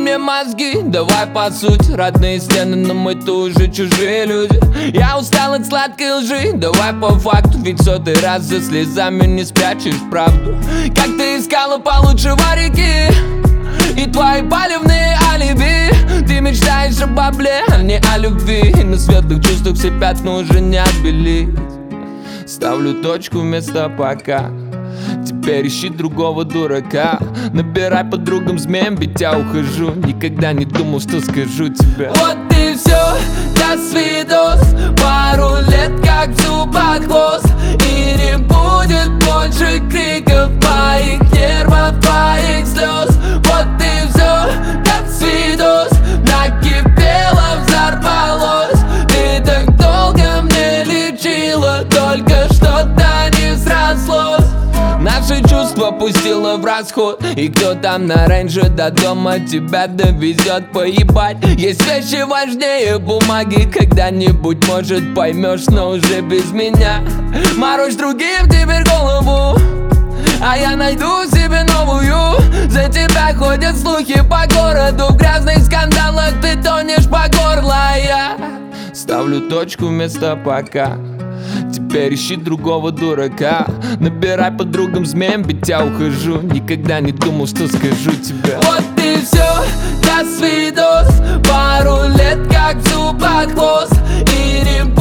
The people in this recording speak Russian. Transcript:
мне мозги, давай по сути. Родные стены, но мы тоже чужие люди. Я устал от сладкой лжи, давай по факту. Ведь сотый раз за слезами не спрячешь правду. Как ты искала получше варики и твои палевные алиби. Ты мечтаешь о бабле, а не о любви. И на светлых чувствах все пятна уже не отбелить. Ставлю точку вместо пока. Теперь ищи другого дурака. Набирай подругам змеям, ведь я ухожу. Никогда не думал, что скажу тебе. Вот и все, до свидос. Пару лет как в зубах хвост. И не будет больше криков моих нервов, твоих слез. Вот и все, до свидос. Накипело, взорвалось. Ты так долго мне лечила, только что-то не срослось. Наши чувства пустила в расход. И кто там на рейнже до дома тебя довезет, поебать. Есть вещи важнее бумаги. Когда-нибудь, может, поймешь, но уже без меня. Морочь другим теперь голову, а я найду себе новую. За тебя ходят слухи по городу. В грязных скандалах ты тонешь по горло, а я ставлю точку вместо пока. Теперь ищи другого дурака. Набирай подругам змеям, ведь я ухожу. Никогда не думал, что скажу тебе. Вот и все, до свидос. Пару лет как в зубах хвост. И не